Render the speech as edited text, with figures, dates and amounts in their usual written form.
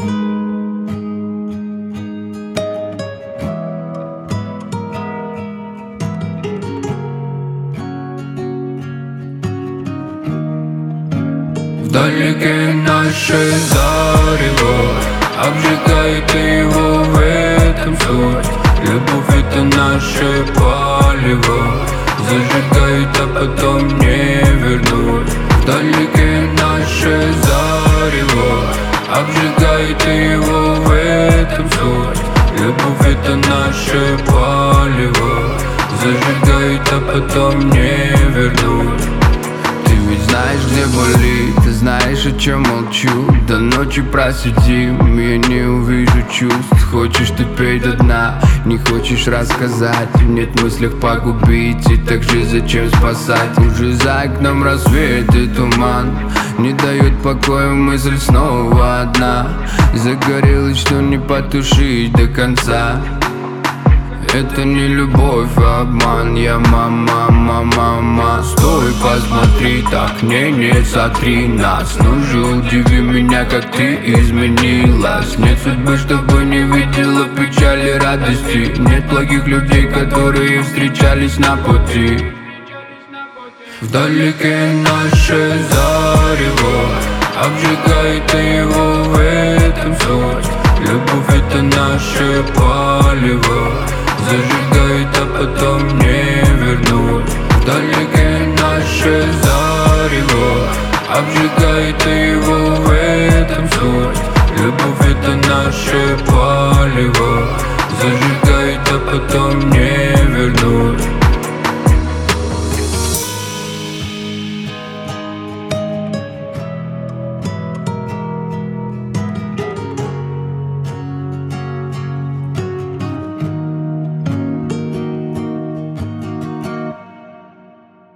Вдалеке наше зарево обжигает его, в этом суть. Любовь — это наше палево, зажигает, а потом не вернуть. Вдалеке наше зарево обжигает его, в этом суть. Любовь — это наше палево, зажигает, а потом не вернуть. Ты ведь знаешь, где болит, ты знаешь, о чем молчу. До ночи просидим, я не увижу чувств. Хочешь ты пей до дна, не хочешь рассказать. Нет в мыслях погубить, и так же зачем спасать? Уже за окном рассвет и туман не дает покоя мысль снова одна. Загорелась, что не потушить до конца. Это не любовь, а обман. Я мама, мама. Стой, посмотри, так не сотри нас. Ну же, удиви меня, как ты изменилась. Нет судьбы, чтобы не видела печали, радости. Нет благих людей, которые встречались на пути. Вдалеке наше зарево обжигает его, в этом суть. Любовь — это наше палево, зажигает, а потом не вернуть. Вдалеке наше зарево обжигает его, в этом суть. Любовь — это наше палево, зажигает.